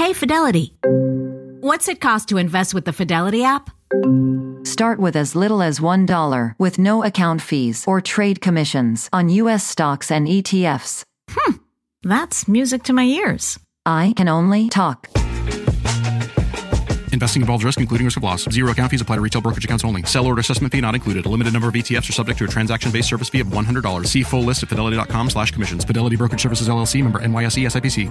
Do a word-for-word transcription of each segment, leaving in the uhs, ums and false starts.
Hey, Fidelity. What's it cost to invest with the Fidelity app? Start with as little as one dollar with no account fees or trade commissions on U S stocks and E T Fs. Hmm, that's music to my ears. I can only talk. Investing involves risk, including risk of loss. Zero account fees apply to retail brokerage accounts only. Sell order assessment fee not included. A limited number of E T Fs are subject to a transaction-based service fee of one hundred dollars. See full list at fidelity.com slash commissions. Fidelity Brokerage Services, L L C, member N Y S E S I P C.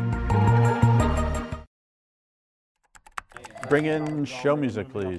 Bring in show music, please.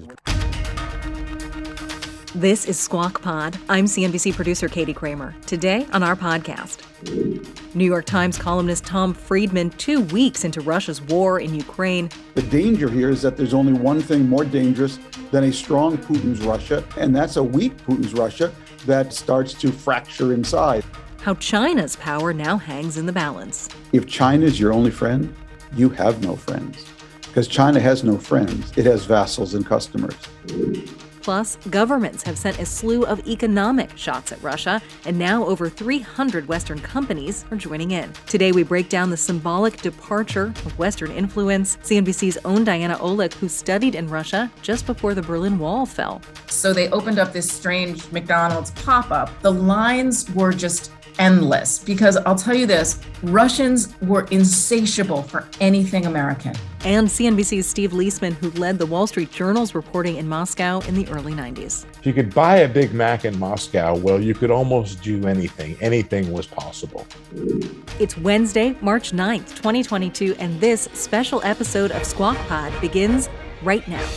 This is Squawk Pod. I'm C N B C producer Katie Kramer. Today on our podcast, New York Times columnist Tom Friedman, two weeks into Russia's war in Ukraine. The danger here is that there's only one thing more dangerous than a strong Putin's Russia, and that's a weak Putin's Russia that starts to fracture inside. How China's power now hangs in the balance. If China is your only friend, you have no friends. Because China has no friends. It has vassals and customers. Plus, governments have sent a slew of economic shots at Russia, and now over three hundred Western companies are joining in. Today, we break down the symbolic departure of Western influence. C N B C's own Diana Olick, who studied in Russia just before the Berlin Wall fell. So they opened up this strange McDonald's pop-up. The lines were just endless because I'll tell you this, Russians were insatiable for anything American. And C N B C's Steve Leisman, who led the Wall Street Journal's reporting in Moscow in the early nineties. If you could buy a Big Mac in Moscow, well, you could almost do anything. Anything was possible. It's Wednesday, March ninth, twenty twenty-two, and this special episode of Squawk Pod begins right now.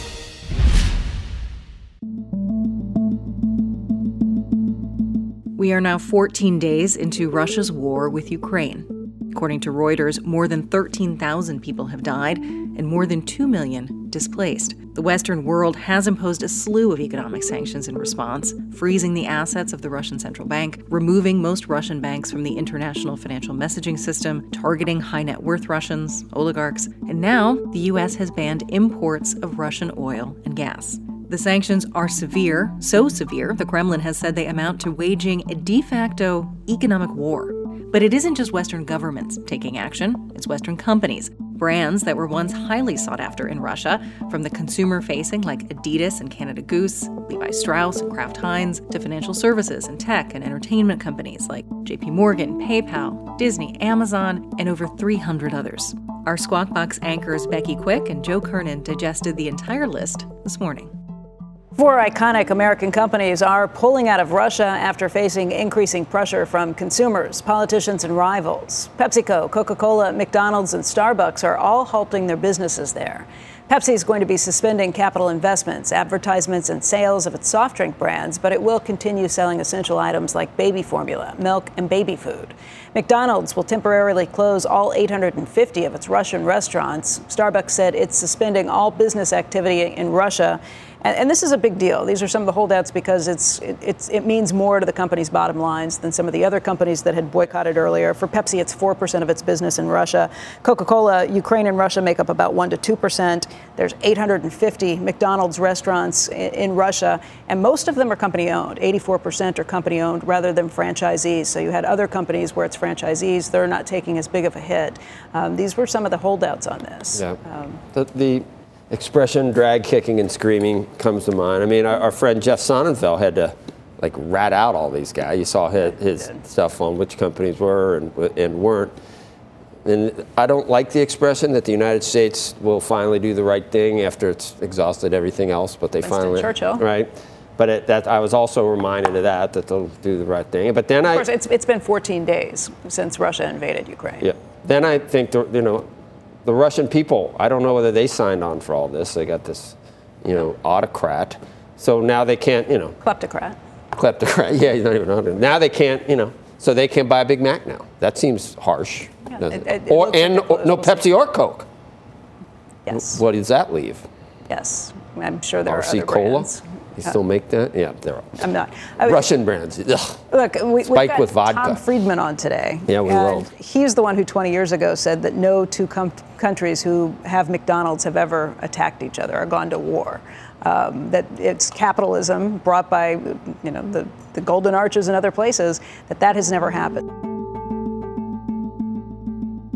We are now fourteen days into Russia's war with Ukraine. According to Reuters, more than thirteen thousand people have died and more than two million displaced. The Western world has imposed a slew of economic sanctions in response, freezing the assets of the Russian central bank, removing most Russian banks from the international financial messaging system, targeting high net worth Russians, oligarchs, and now the U S has banned imports of Russian oil and gas. The sanctions are severe, so severe, the Kremlin has said they amount to waging a de facto economic war. But it isn't just Western governments taking action, it's Western companies. Brands that were once highly sought after in Russia, from the consumer-facing like Adidas and Canada Goose, Levi Strauss and Kraft Heinz, to financial services and tech and entertainment companies like J P Morgan, PayPal, Disney, Amazon, and over three hundred others. Our Squawk Box anchors Becky Quick and Joe Kernan digested the entire list this morning. Four iconic American companies are pulling out of Russia after facing increasing pressure from consumers, politicians, and rivals. PepsiCo, Coca-Cola, McDonald's, and Starbucks are all halting their businesses there. Pepsi is going to be suspending capital investments, advertisements, and sales of its soft drink brands, but it will continue selling essential items like baby formula, milk, and baby food. McDonald's will temporarily close all eight hundred fifty of its Russian restaurants. Starbucks said it's suspending all business activity in Russia. And, and this is a big deal. These are some of the holdouts because it's, it, it's, it means more to the company's bottom lines than some of the other companies that had boycotted earlier. For Pepsi, it's four percent of its business in Russia. Coca-Cola, Ukraine and Russia make up about one to two percent. There's eight hundred fifty McDonald's restaurants in, in Russia, and most of them are company-owned. eighty-four percent are company-owned rather than franchisees. So you had other companies where it's franchisees. They're not taking as big of a hit. Um, these were some of the holdouts on this. Yeah. Um, the, the expression drag kicking and screaming comes to mind. I mean, our, our friend Jeff Sonnenfeld had to like rat out all these guys. You saw his, his stuff on which companies were and, and weren't. And I don't like the expression that the United States will finally do the right thing after it's exhausted everything else, but they Winston finally, Churchill. right? But it, that I was also reminded of that, that they'll do the right thing. But then of I, course, it's it's been fourteen days since Russia invaded Ukraine. Yeah. Then I think the, you know, the Russian people. I don't know whether they signed on for all this. They got this, you know, autocrat. So now they can't, you know, kleptocrat. Kleptocrat. Yeah, you don't even know. Now they can't, you know. So they can't buy a Big Mac now. That seems harsh. Yeah, it, it, it or and ridiculous. no Pepsi or Coke. Yes. What does that leave? Yes, I'm sure there R C are other Cola? brands. You still make that? Yeah, there are. I'm not. I was, Russian brands. Ugh. Look, we, we've Spiked got with vodka. Tom Friedman on today. Yeah, we and will. He's the one who twenty years ago said that no two com- countries who have McDonald's have ever attacked each other or gone to war. Um, that it's capitalism brought by, you know, the, the Golden Arches and other places, that that has never happened.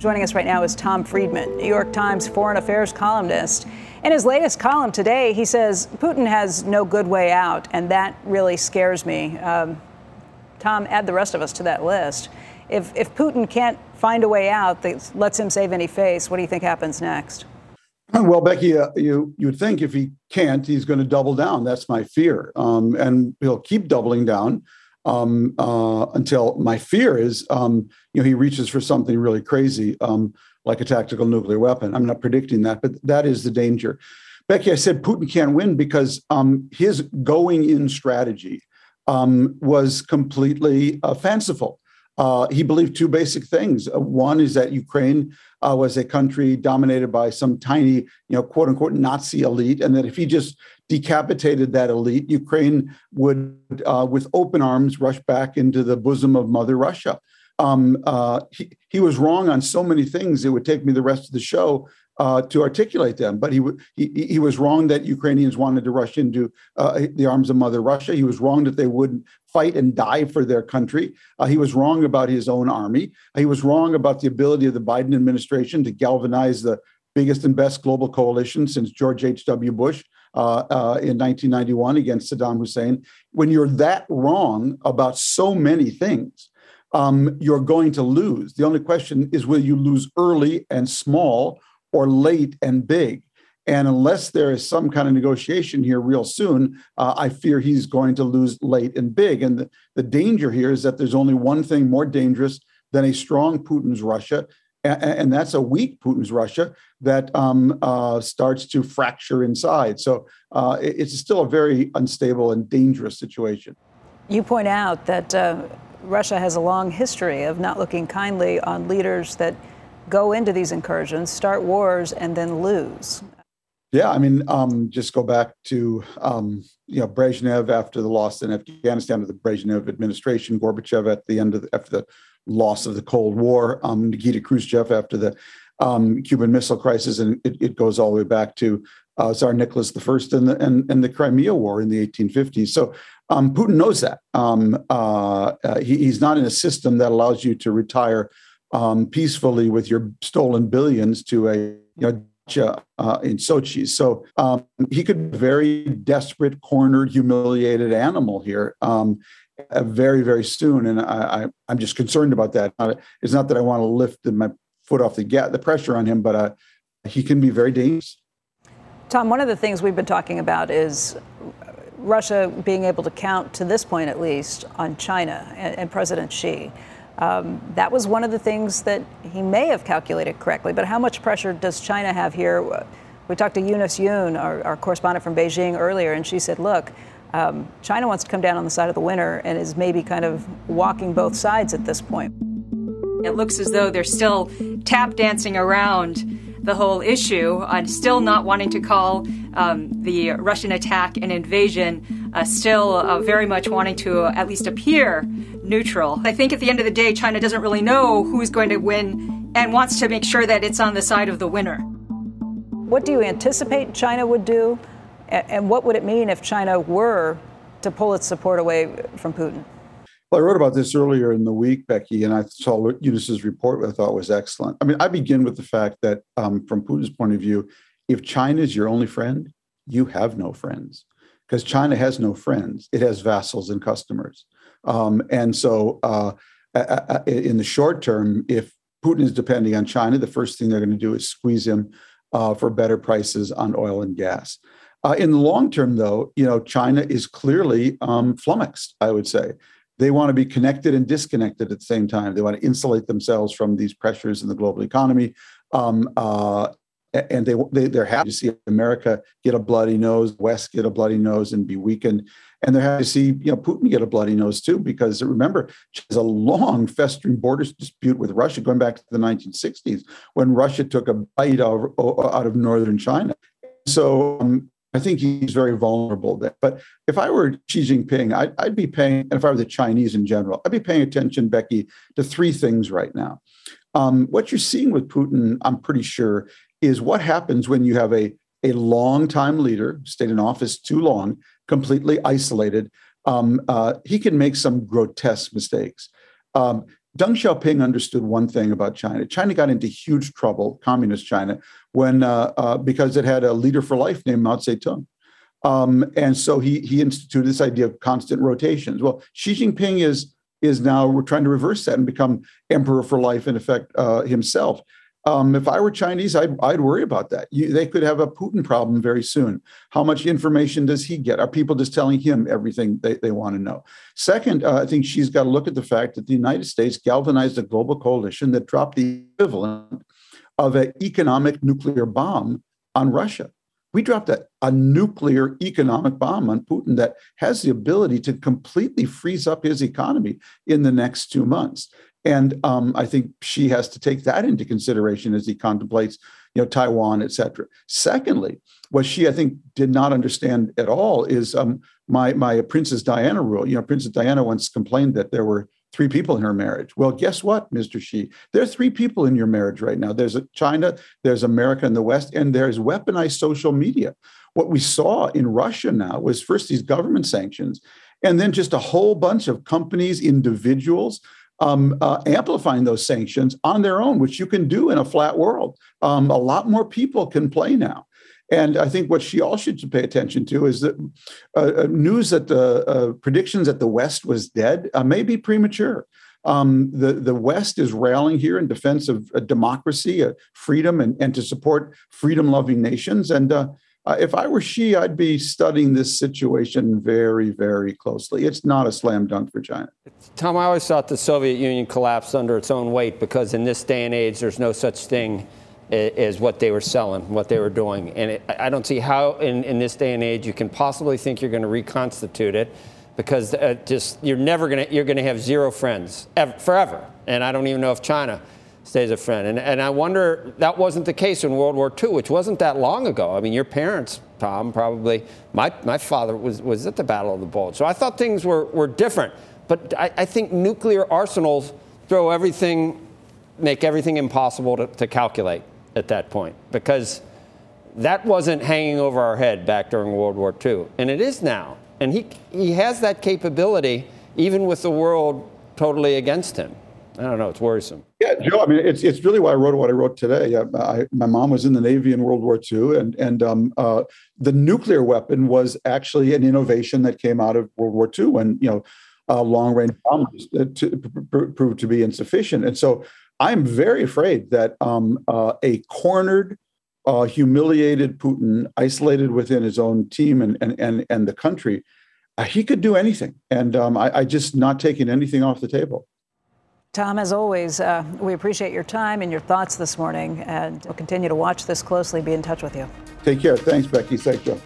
Joining us right now is Tom Friedman, New York Times foreign affairs columnist. In his latest column today, he says Putin has no good way out, and that really scares me. Um, Tom, add the rest of us to that list. If, if Putin can't find a way out that lets him save any face, what do you think happens next? Well, Becky, uh, you you would think if he can't, he's going to double down. That's my fear, um, and he'll keep doubling down um, uh, until my fear is, um, you know, he reaches for something really crazy, um, like a tactical nuclear weapon. I'm not predicting that, but that is the danger. Becky, I said Putin can't win because um, his going-in strategy um, was completely uh, fanciful. Uh, he believed two basic things. Uh, one is that Ukraine uh, was a country dominated by some tiny, you know, quote unquote, Nazi elite, and that if he just decapitated that elite, Ukraine would, uh, with open arms, rush back into the bosom of Mother Russia. Um, uh, he, he was wrong on so many things. It would take me the rest of the show uh, to articulate them. But he, w- he he was wrong that Ukrainians wanted to rush into uh, the arms of Mother Russia. He was wrong that they wouldn't fight and die for their country. Uh, he was wrong about his own army. He was wrong about the ability of the Biden administration to galvanize the biggest and best global coalition since George H W. Bush uh, uh, in nineteen ninety-one against Saddam Hussein. When you're that wrong about so many things, um, you're going to lose. The only question is, will you lose early and small or late and big? And unless there is some kind of negotiation here real soon, uh, I fear he's going to lose late and big. And the, the danger here is that there's only one thing more dangerous than a strong Putin's Russia, and, and that's a weak Putin's Russia that um, uh, starts to fracture inside. So uh, it, it's still a very unstable and dangerous situation. You point out that uh, Russia has a long history of not looking kindly on leaders that go into these incursions, start wars, and then lose. Yeah, I mean, um, just go back to, um, you know, Brezhnev after the loss in Afghanistan, to the Brezhnev administration, Gorbachev at the end of the, after the loss of the Cold War, um, Nikita Khrushchev after the um, Cuban Missile Crisis, and it, it goes all the way back to uh, Tsar Nicholas the First and the, and, and the Crimea War in the eighteen fifties. So um, Putin knows that. Um, uh, uh, he, he's not in a system that allows you to retire um, peacefully with your stolen billions to a, you know, Uh, in Sochi. So um, he could be a very desperate, cornered, humiliated animal here um, uh, very, very soon. And I, I, I'm just concerned about that. Uh, it's not that I want to lift the, my foot off the gas, the pressure on him, but uh, he can be very dangerous. Tom, one of the things we've been talking about is Russia being able to count, to this point at least, on China and, and President Xi. Um, that was one of the things that he may have calculated correctly. But how much pressure does China have here? We talked to Eunice Yoon, our, our correspondent from Beijing, earlier, and she said, look, um, China wants to come down on the side of the winner and is maybe kind of walking both sides at this point. It looks as though they're still tap dancing around the whole issue, and still not wanting to call um, the Russian attack an invasion, uh, still uh, very much wanting to at least appear neutral. I think at the end of the day, China doesn't really know who's going to win and wants to make sure that it's on the side of the winner. What do you anticipate China would do? And what would it mean if China were to pull its support away from Putin? Well, I wrote about this earlier in the week, Becky, and I saw Eunice's report, which I thought was excellent. I mean, I begin with the fact that um, from Putin's point of view, if China is your only friend, you have no friends, because China has no friends. It has vassals and customers. Um, and so uh, in the short term, if Putin is depending on China, the first thing they're going to do is squeeze him uh, for better prices on oil and gas. Uh, in the long term, though, you know, China is clearly um, flummoxed, I would say. They want to be connected and disconnected at the same time. They want to insulate themselves from these pressures in the global economy. Um, uh, and they, they, they're happy to see America get a bloody nose, West get a bloody nose and be weakened. And they're happy to see, you know, Putin get a bloody nose, too, because remember, there's a long festering border dispute with Russia going back to the nineteen sixties when Russia took a bite out of, out of northern China. So um, I think he's very vulnerable there. But if I were Xi Jinping, I'd, I'd be paying, and if I were the Chinese in general, I'd be paying attention, Becky, to three things right now. Um, what you're seeing with Putin, I'm pretty sure, is what happens when you have a, a long-time leader, stayed in office too long, completely isolated. Um, uh, he can make some grotesque mistakes. Um, Deng Xiaoping understood one thing about China. China got into huge trouble, communist China, when uh, uh, because it had a leader for life named Mao Zedong. Um, and so he he instituted this idea of constant rotations. Well, Xi Jinping is is now we're trying to reverse that and become emperor for life, in effect, uh, himself. Um, if I were Chinese, I'd, I'd worry about that. You, they could have a Putin problem very soon. How much information does he get? Are people just telling him everything they, they want to know? Second, uh, I think she's got to look at the fact that the United States galvanized a global coalition that dropped the equivalent of an economic nuclear bomb on Russia. We dropped a, a nuclear economic bomb on Putin that has the ability to completely freeze up his economy in the next two months. And um, I think she has to take that into consideration as he contemplates, you know, Taiwan, et cetera. Secondly, what she, I think, did not understand at all is um, my my Princess Diana rule. You know, Princess Diana once complained that there were three people in her marriage. Well, guess what, Mister Xi? There are three people in your marriage right now. There's a China, there's America and the West, and there's weaponized social media. What we saw in Russia now was first these government sanctions, and then just a whole bunch of companies, individuals, Um, uh, amplifying those sanctions on their own, which you can do in a flat world. Um, a lot more people can play now. And I think what she also should pay attention to is that uh, news that the uh, predictions that the West was dead uh, may be premature. Um, the, the West is rallying here in defense of uh, democracy, uh, freedom, and, and to support freedom-loving nations. And uh, Uh, if I were she, I'd be studying this situation very, very closely. It's not a slam dunk for China. Tom, I always thought the Soviet Union collapsed under its own weight because in this day and age, there's no such thing as what they were selling, what they were doing. And it, I don't see how in, in this day and age you can possibly think you're going to reconstitute it, because uh, just you're never going to you're going to have zero friends ever, forever. And I don't even know if China stays a friend. And, and I wonder, that wasn't the case in World War Two, which wasn't that long ago. I mean, your parents, Tom, probably, my, my father was, was at the Battle of the Bulge. So I thought things were, were different. But I, I think nuclear arsenals throw everything, make everything impossible to, to calculate at that point, because that wasn't hanging over our head back during World War Two. And it is now. And he, he has that capability, even with the world totally against him. I don't know. It's worrisome. Yeah, Joe. I mean, it's it's really why I wrote what I wrote today. I, I, my mom was in the Navy in World War Two, and and um, uh, the nuclear weapon was actually an innovation that came out of World War Two, when you know uh, long range bombs to, pr- proved to be insufficient. And so I'm very afraid that um, uh, a cornered, uh, humiliated Putin, isolated within his own team and and and, and the country, uh, he could do anything. And um, I, I just not taking anything off the table. Tom, as always, uh, we appreciate your time and your thoughts this morning, and we'll continue to watch this closely, be in touch with you. Take care. Thanks, Becky. Thanks, Joe.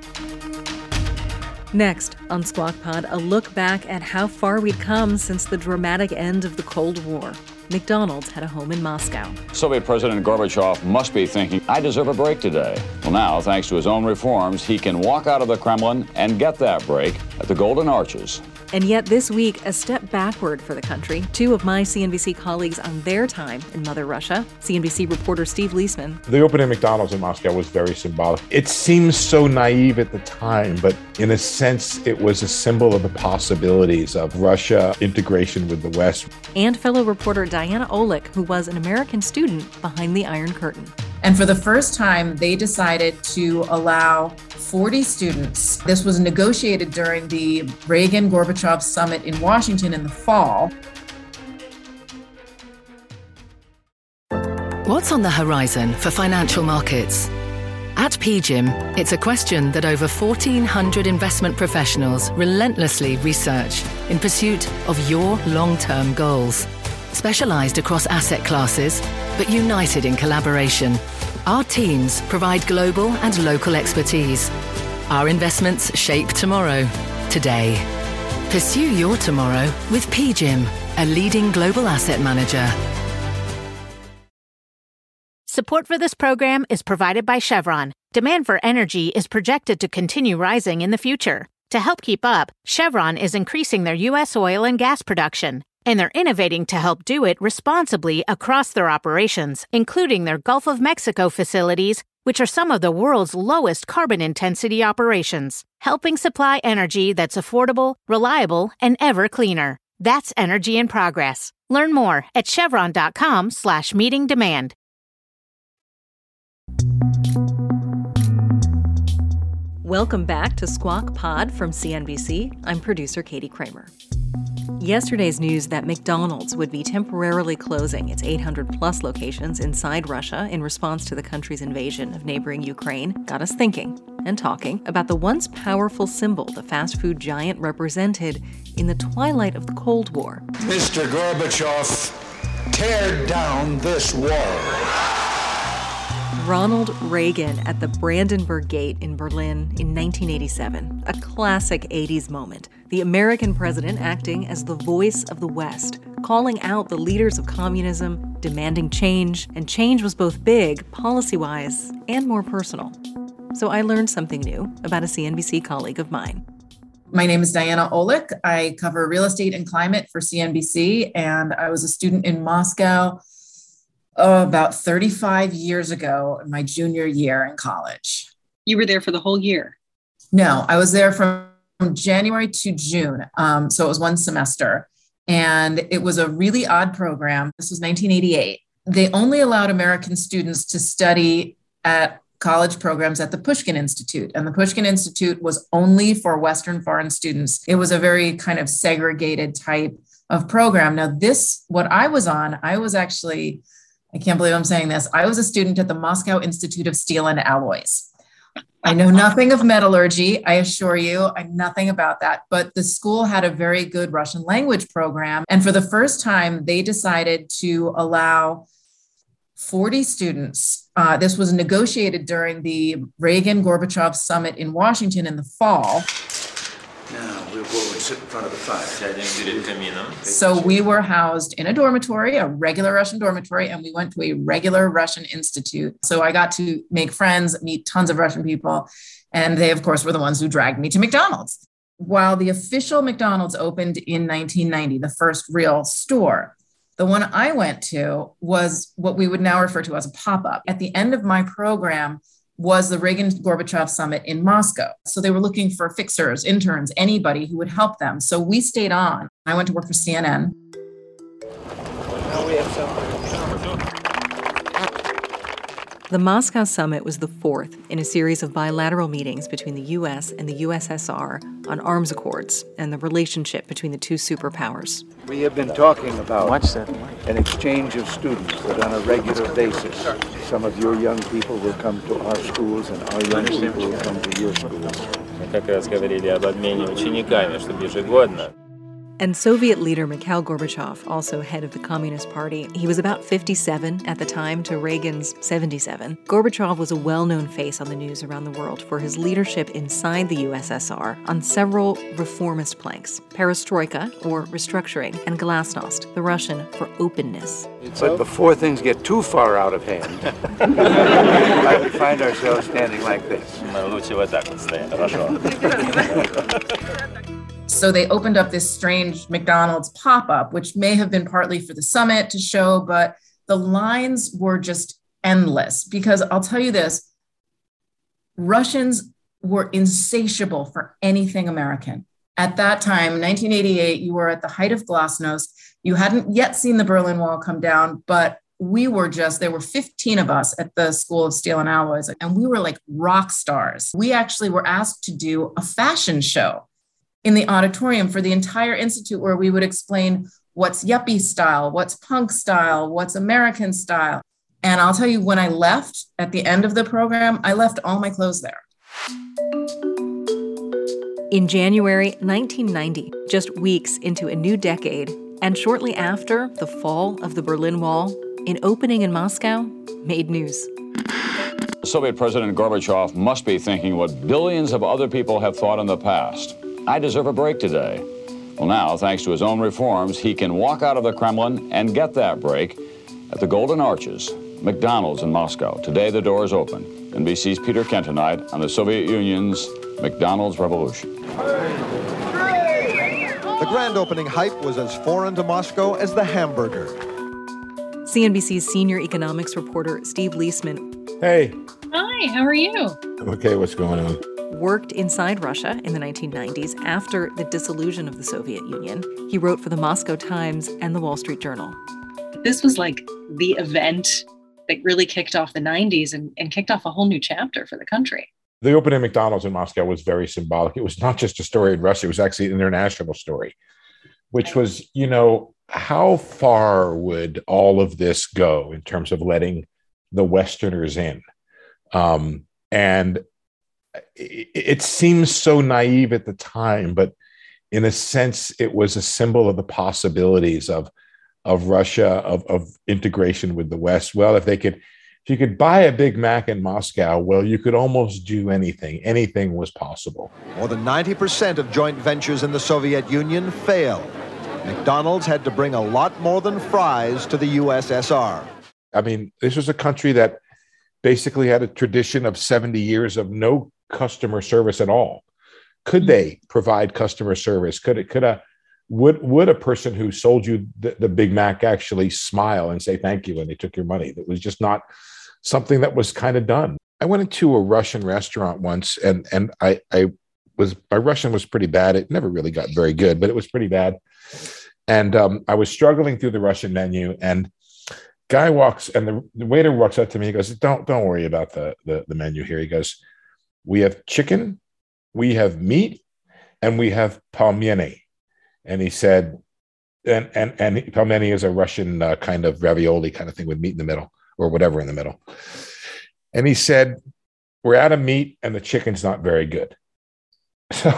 Next on Squawk Pod, a look back at how far we'd come since the dramatic end of the Cold War. McDonald's had a home in Moscow. Soviet President Gorbachev must be thinking, I deserve a break today. Well, now, thanks to his own reforms, he can walk out of the Kremlin and get that break at the Golden Arches. And yet this week, a step backward for the country. Two of my C N B C colleagues on their time in Mother Russia. C N B C reporter Steve Leisman. The opening of McDonald's in Moscow was very symbolic. It seems so naive at the time, but in a sense, it was a symbol of the possibilities of Russia integration with the West. And fellow reporter Diana Olick, who was an American student behind the Iron Curtain. And for the first time, they decided to allow forty students. This was negotiated during the Reagan-Gorbachev summit in Washington in the fall. What's on the horizon for financial markets? At P G I M, it's a question that over fourteen hundred investment professionals relentlessly research in pursuit of your long-term goals. Specialized across asset classes, but united in collaboration, our teams provide global and local expertise. Our investments shape tomorrow, today. Pursue your tomorrow with P G I M, a leading global asset manager. Support for this program is provided by Chevron. Demand for energy is projected to continue rising in the future. To help keep up, Chevron is increasing their U S oil and gas production. And they're innovating to help do it responsibly across their operations, including their Gulf of Mexico facilities, which are some of the world's lowest carbon intensity operations, helping supply energy that's affordable, reliable, and ever cleaner. That's energy in progress. Learn more at chevron.com slash meeting demand. Welcome back to Squawk Pod from C N B C. I'm producer Katie Kramer. Yesterday's news that McDonald's would be temporarily closing its eight hundred plus locations inside Russia in response to the country's invasion of neighboring Ukraine got us thinking and talking about the once powerful symbol the fast food giant represented in the twilight of the Cold War. Mister Gorbachev, tear down this wall. Ronald Reagan at the Brandenburg Gate in Berlin in nineteen eighty-seven, a classic eighties moment. The American president acting as the voice of the West, calling out the leaders of communism, demanding change, and change was both big, policy-wise, and more personal. So I learned something new about a C N B C colleague of mine. My name is Diana Olick. I cover real estate and climate for C N B C, and I was a student in Moscow oh, about thirty-five years ago, in my junior year in college. You were there for the whole year? No, I was there from January to June. Um, so it was one semester. And it was a really odd program. This was nineteen eighty-eight. They only allowed American students to study at college programs at the Pushkin Institute. And the Pushkin Institute was only for Western foreign students. It was a very kind of segregated type of program. Now, this, what I was on, I was actually, I can't believe I'm saying this, I was a student at the Moscow Institute of Steel and Alloys. I know nothing of metallurgy, I assure you, I know nothing about that, but the school had a very good Russian language program. And for the first time, they decided to allow forty students. Uh, this was negotiated during the Reagan-Gorbachev summit in Washington in the fall. Now we'll go and sit in front of the fire. So we were housed in a dormitory, a regular Russian dormitory, and we went to a regular Russian institute. So I got to make friends, meet tons of Russian people, and they, of course, were the ones who dragged me to McDonald's. While the official McDonald's opened in nineteen ninety, the first real store, the one I went to was what we would now refer to as a pop-up. At the end of my program was the Reagan-Gorbachev summit in Moscow. So they were looking for fixers, interns, anybody who would help them. So we stayed on. I went to work for C N N. Now we have something. The Moscow summit was the fourth in a series of bilateral meetings between the U S and the U S S R on arms accords and the relationship between the two superpowers. We have been talking about an exchange of students that on a regular basis, some of your young people will come to our schools and our young people will come to your schools. And Soviet leader Mikhail Gorbachev, also head of the Communist Party, he was about fifty-seven at the time to Reagan's seventy-seven. Gorbachev was a well-known face on the news around the world for his leadership inside the U S S R on several reformist planks, perestroika, or restructuring, and glasnost, the Russian for openness. But before things get too far out of hand, we find ourselves standing like this. So they opened up this strange McDonald's pop-up, which may have been partly for the summit to show, but the lines were just endless. Because I'll tell you this, Russians were insatiable for anything American. At that time, nineteen eighty-eight, you were at the height of glasnost. You hadn't yet seen the Berlin Wall come down, but we were just, there were fifteen of us at the School of Steel and Alloys, and we were like rock stars. We actually were asked to do a fashion show in the auditorium for the entire institute, where we would explain what's yuppie style, what's punk style, what's American style. And I'll tell you, when I left at the end of the program, I left all my clothes there. In January nineteen ninety, just weeks into a new decade, and shortly after the fall of the Berlin Wall, an opening in Moscow made news. Soviet President Gorbachev must be thinking what billions of other people have thought in the past. I deserve a break today. Well, now, thanks to his own reforms, he can walk out of the Kremlin and get that break at the Golden Arches, McDonald's in Moscow. Today, the door is open. N B C's Peter Kentonite on the Soviet Union's McDonald's revolution. The grand opening hype was as foreign to Moscow as the hamburger. C N B C's senior economics reporter Steve Leisman. Hey. Hi, how are you? Okay, what's going on? worked inside Russia in the nineteen nineties after the dissolution of the Soviet Union. He wrote for the Moscow Times and the Wall Street Journal. This was like the event that really kicked off the nineties and, and kicked off a whole new chapter for the country. The opening of McDonald's in Moscow was very symbolic. It was not just a story in Russia, it was actually an international story, which was, you know, how far would all of this go in terms of letting the Westerners in? Um, and it, it seems so naive at the time, but in a sense, it was a symbol of the possibilities of, of Russia, of, of integration with the West. Well, if they could, if you could buy a Big Mac in Moscow, well, you could almost do anything. Anything was possible. More than ninety percent of joint ventures in the Soviet Union failed. McDonald's had to bring a lot more than fries to the U S S R. I mean, this was a country that basically had a tradition of seventy years of no customer service at all. Could they provide customer service? Could it, could a, would, would a person who sold you the, the Big Mac actually smile and say thank you when they took your money? That was just not something that was kind of done. I went into a Russian restaurant once, and, and I, I was, my Russian was pretty bad. It never really got very good, but it was pretty bad. And um, I was struggling through the Russian menu, and guy walks, and the, the waiter walks up to me. He goes, don't, don't worry about the, the, the menu here. He goes, we have chicken, we have meat, and we have pelmeni. And he said, and, and, and pelmeni is a Russian uh, kind of ravioli kind of thing with meat in the middle or whatever in the middle. And he said, we're out of meat and the chicken's not very good. So,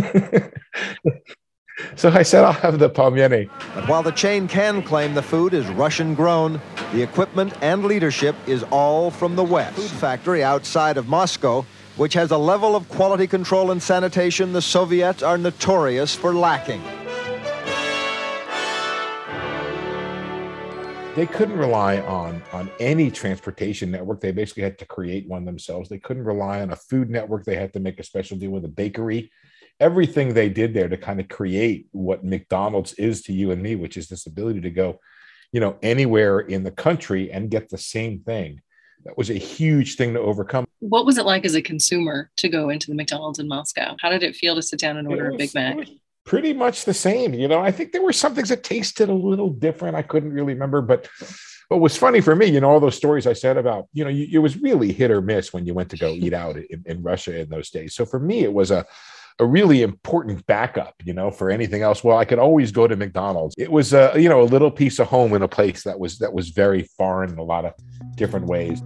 so I said, I'll have the pelmeni. But while the chain can claim the food is Russian grown, the equipment and leadership is all from the West. Food factory outside of Moscow, which has a level of quality control and sanitation the Soviets are notorious for lacking. They couldn't rely on, on any transportation network. They basically had to create one themselves. They couldn't rely on a food network. They had to make a special deal with a bakery. Everything they did there to kind of create what McDonald's is to you and me, which is this ability to go, you know, anywhere in the country and get the same thing. That was a huge thing to overcome. What was it like as a consumer to go into the McDonald's in Moscow? How did it feel to sit down and order was, a Big Mac? Pretty much the same. You know, I think there were some things that tasted a little different. I couldn't really remember, but what was funny for me, you know, all those stories I said about, you know, you, it was really hit or miss when you went to go eat out in, in Russia in those days. So for me, it was a, a really important backup, you know, for anything else. Well, I could always go to McDonald's. It was a, you know, a little piece of home in a place that was, that was very foreign in a lot of different ways.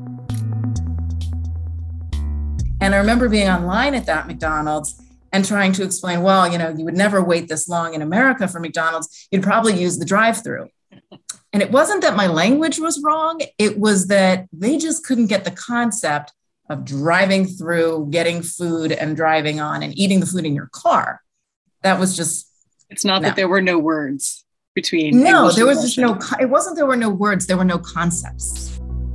And I remember being online at that McDonald's and trying to explain, well, you know, you would never wait this long in America for McDonald's. You'd probably use the drive-through. And it wasn't that my language was wrong. It was that they just couldn't get the concept of driving through, getting food and driving on and eating the food in your car. That was just... It's not no. that there were no words between... No, English there was Russian. just no... It wasn't there were no words. There were no concepts.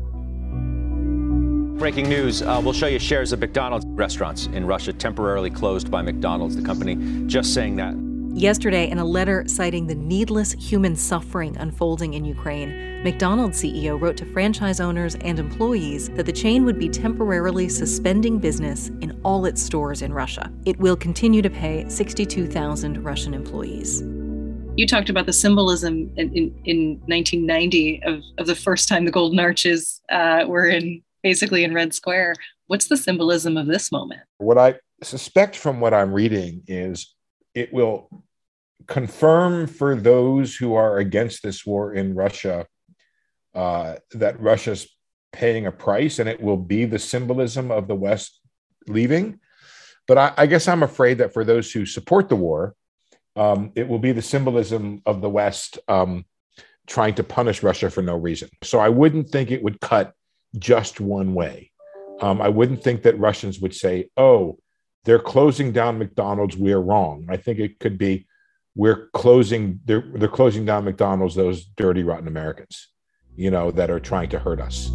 Breaking news, uh, we'll show you shares of McDonald's restaurants in Russia temporarily closed by McDonald's, the company just saying that. Yesterday, in a letter citing the needless human suffering unfolding in Ukraine, McDonald's C E O wrote to franchise owners and employees that the chain would be temporarily suspending business in all its stores in Russia. It will continue to pay sixty-two thousand Russian employees. You talked about the symbolism in, in, in nineteen ninety of, of the first time the Golden Arches uh, were in basically in Red Square. What's the symbolism of this moment? What I suspect from what I'm reading is it will confirm for those who are against this war in Russia uh, that Russia's paying a price, and it will be the symbolism of the West leaving. But I, I guess I'm afraid that for those who support the war, um, it will be the symbolism of the West um, trying to punish Russia for no reason. So I wouldn't think it would cut just one way. Um, I wouldn't think that Russians would say, oh, they're closing down McDonald's, we're wrong. I think it could be, we're closing, they're, they're closing down McDonald's, those dirty, rotten Americans, you know, that are trying to hurt us.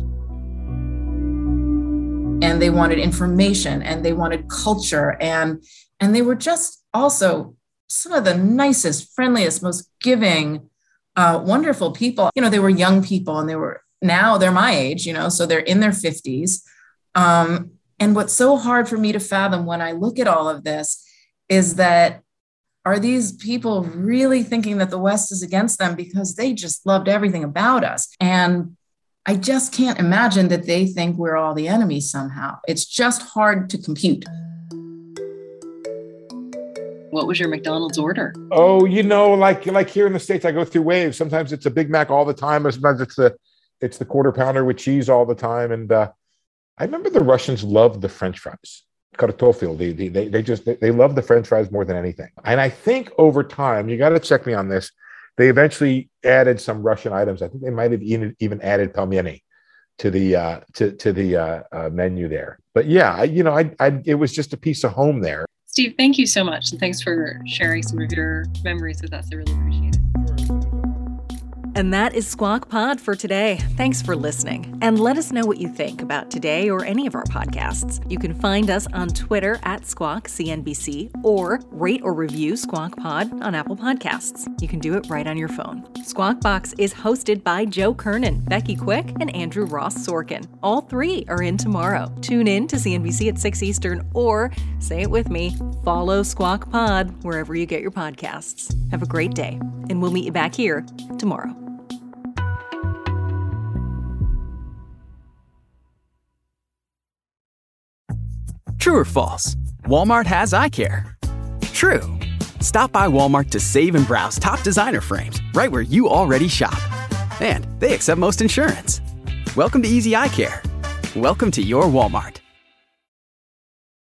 And they wanted information and they wanted culture. And, and they were just also some of the nicest, friendliest, most giving, uh, wonderful people. You know, they were young people and they were, now they're my age, you know, so they're in their fifties. Um, And what's so hard for me to fathom when I look at all of this is that, are these people really thinking that the West is against them because they just loved everything about us? And I just can't imagine that they think we're all the enemy somehow. It's just hard to compute. What was your McDonald's order? Oh, you know, like like here in the States, I go through waves. Sometimes it's a Big Mac all the time. Sometimes it's the it's the quarter pounder with cheese all the time. And uh, I remember the Russians loved the French fries. Kartoffel, they, they, they just, they, they love the French fries more than anything. And I think over time, you got to check me on this, they eventually added some Russian items. I think they might have even, even added pelmeni to the, uh, to, to the uh, uh, menu there. But yeah, I, you know, I, I, it was just a piece of home there. Steve, thank you so much. And thanks for sharing some of your memories with us. I really appreciate it. And that is Squawk Pod for today. Thanks for listening. And let us know what you think about today or any of our podcasts. You can find us on Twitter at Squawk C N B C or rate or review Squawk Pod on Apple Podcasts. You can do it right on your phone. Squawk Box is hosted by Joe Kernan, Becky Quick, and Andrew Ross Sorkin. All three are in tomorrow. Tune in to C N B C at six Eastern or, say it with me, follow Squawk Pod wherever you get your podcasts. Have a great day, and we'll meet you back here tomorrow. True or false? Walmart has eye care. True. Stop by Walmart to save and browse top designer frames right where you already shop. And they accept most insurance. Welcome to Easy Eye Care. Welcome to your Walmart.